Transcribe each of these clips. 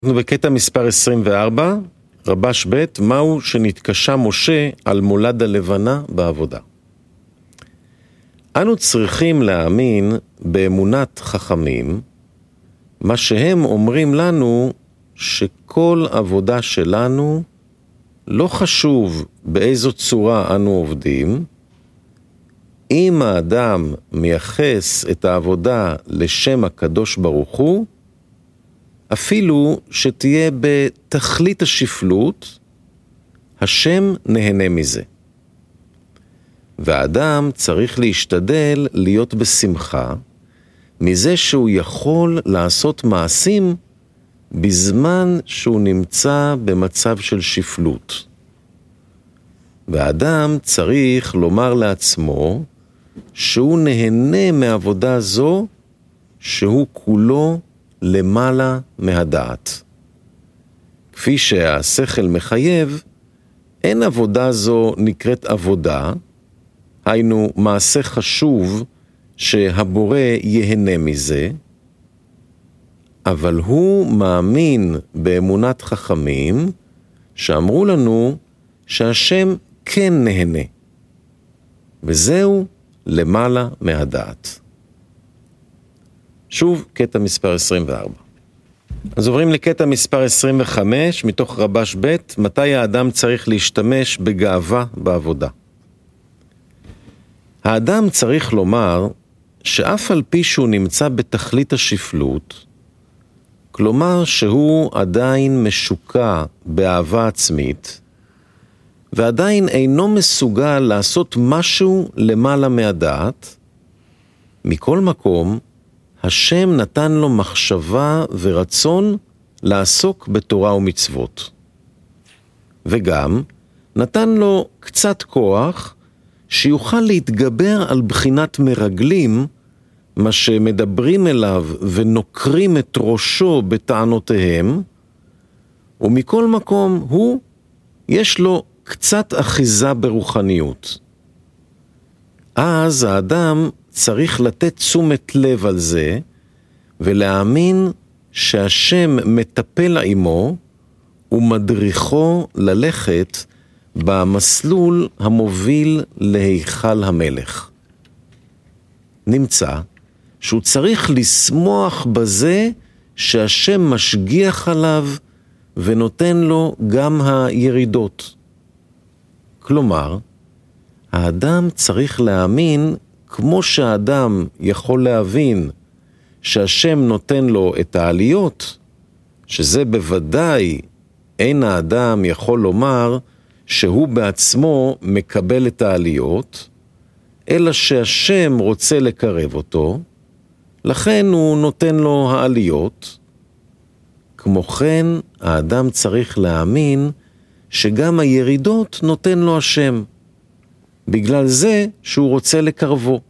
אנחנו בקטע מספר 24, רבש ב', מהו שנתקשה משה על מולד הלבנה בעבודה. אנו צריכים להאמין באמונת חכמים, מה שהם אומרים לנו שכל עבודה שלנו, לא חשוב באיזו צורה אנו עובדים, אם האדם מייחס את העבודה לשם הקדוש ברוך הוא, אפילו שתהיה בתכלית השפלות, השם נהנה מזה. והאדם צריך להשתדל להיות בשמחה, מזה שהוא יכול לעשות מעשים בזמן שהוא נמצא במצב של שפלות. והאדם צריך לומר לעצמו שהוא נהנה מעבודה זו, שהוא כולו למעלה מהדעת. כפי שהשכל מחייב, אין עבודה זו נקראת עבודה, היינו מעשה חשוב שהבורא יהנה מזה, אבל הוא מאמין באמונת חכמים שאמרו לנו שהשם כן נהנה, וזהו למעלה מהדעת. שוב, קטע מספר 24. אז עוברים לקטע מספר 25, מתוך רבש ב', מתי האדם צריך להשתמש בגאווה בעבודה. האדם צריך לומר שאף על פי שהוא נמצא בתכלית השפלות, כלומר שהוא עדיין משוקע באהבה עצמית, ועדיין אינו מסוגל לעשות משהו למעלה מהדעת, מכל מקום, השם נתן לו מחשבה ורצון לעסוק בתורה ומצוות. וגם נתן לו קצת כוח שיוכל להתגבר על בחינת מרגלים, מה שמדברים אליו ונוקרים את ראשו בטענותיהם, ומכל מקום יש לו קצת אחיזה ברוחניות. אז האדם צריך לתת תשומת לב על זה, ולהאמין שהשם מטפל עמו, ומדריכו ללכת במסלול המוביל להיכל המלך. נמצא שהוא צריך לשמוח בזה שהשם משגיח עליו, ונותן לו גם הירידות. כלומר, האדם צריך להאמין, כמו שהאדם יכול להבין שהשם נותן לו את העליות, שזה בוודאי אין האדם יכול לומר שהוא בעצמו מקבל את העליות, אלא שהשם רוצה לקרב אותו, לכן הוא נותן לו העליות. כמו כן, האדם צריך להאמין שגם הירידות נותן לו השם, בגלל זה שהוא רוצה לקרבו.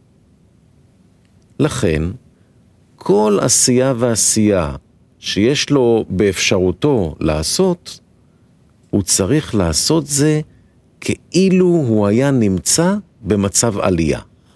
לכן, כל עשייה ועשייה שיש לו באפשרותו לעשות, הוא צריך לעשות זה כאילו הוא היה נמצא במצב עלייה.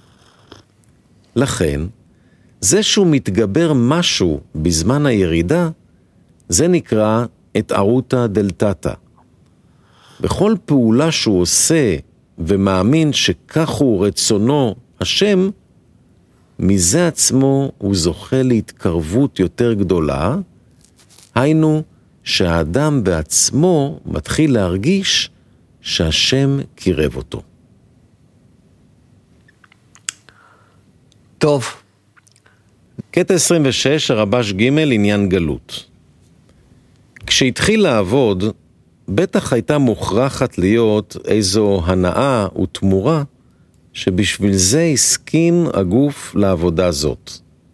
לכן, זה שהוא מתגבר משהו בזמן הירידה, זה נקרא את ערותא דלתתא. בכל פעולה שהוא עושה ומאמין שכך הוא רצונו השם, מזה עצמו הוא זוכה להתקרבות יותר גדולה, היינו שהאדם בעצמו מתחיל להרגיש שהשם קירב אותו. טוב. קטע 26, הרבש ג', עניין גלות. כשהתחיל לעבוד, בטח הייתה מוכרחת להיות איזו הנאה ותמורה, שבשביל זה הסכים הגוף לעבודה זאת.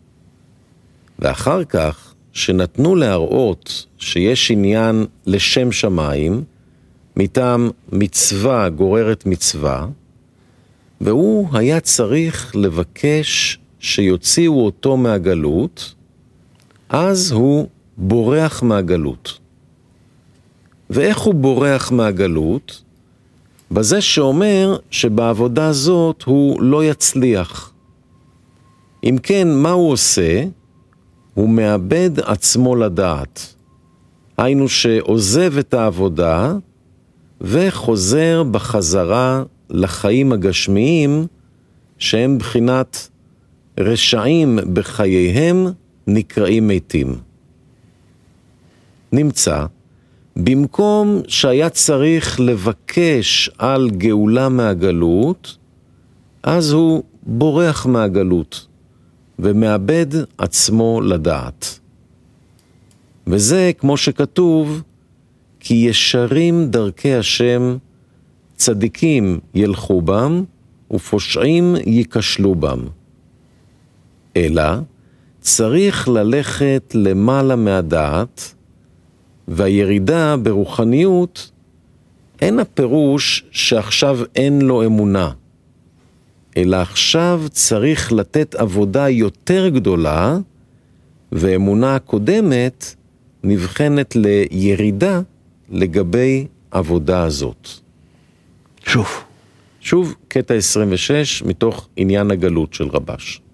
ואחר כך, שנתנו להראות שיש עניין לשם שמיים, מטעם מצווה גוררת מצווה, והוא היה צריך לבקש שיוציאו אותו מהגלות, אז הוא בורח מהגלות. ואיך הוא בורח מהגלות? בזה שאומר שבעבודה זאת הוא לא יצליח. אם כן, מה הוא עושה? הוא מאבד עצמו לדעת. היינו שעוזב את העבודה וחוזר בחזרה לחיים הגשמיים, שהם בחינת רשעים בחייהם נקראים מתים. נמצא, במקום שהיה צריך לבקש על גאולה מהגלות, אז הוא בורח מהגלות ומאבד עצמו לדעת. וזה כמו שכתוב, כי ישרים דרכי השם, צדיקים ילכו בם, ופושעים ייכשלו בם. אלא צריך ללכת למעלה מהדעת, והירידה ברוחניות אין הפירוש שעכשיו אין לו אמונה, אלא עכשיו צריך לתת עבודה יותר גדולה, ואמונה הקודמת נבחנת לירידה לגבי עבודה הזאת. שוב, קטע 26 מתוך עניין הגלות של רבש.